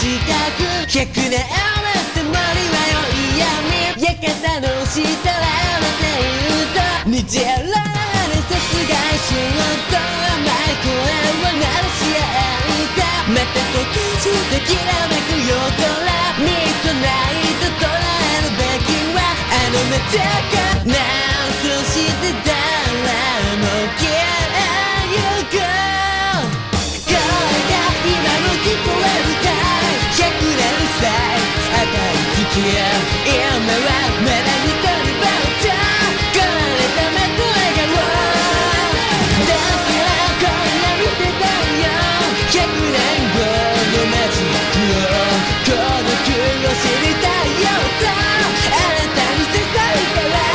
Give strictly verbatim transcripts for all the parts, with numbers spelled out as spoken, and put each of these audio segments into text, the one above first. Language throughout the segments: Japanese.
くひゃくねんって森はよい闇館の下られていると似てられ殺害しようと甘い声を鳴らし合いたまた溶け散ってきらめく夜空ミッドナイト捉えるべきはあの目だかなそして誰も消えゆく声が今も聞こえるかいひゃくねんさい赤い月今はまだ一人ぼっち壊れた目と笑顔だから今夜見せたいよひゃくねんごのマジックを孤独を知りたいよとあなたに伝えたら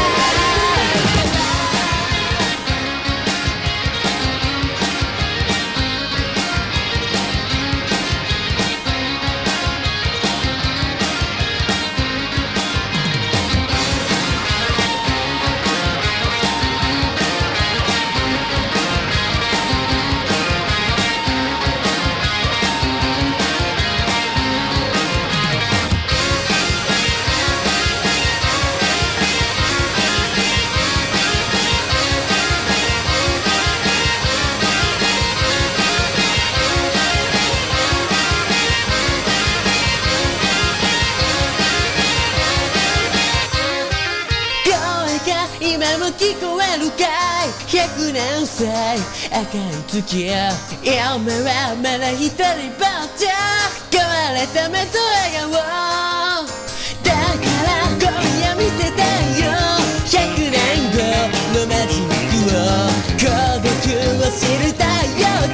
今も聞こえるかいひゃくねんさい赤い月夢はまだ一人ぼっち壊れた目と笑顔だから今夜見せたいよひゃくねんごのマジックを孤独を知りたいよ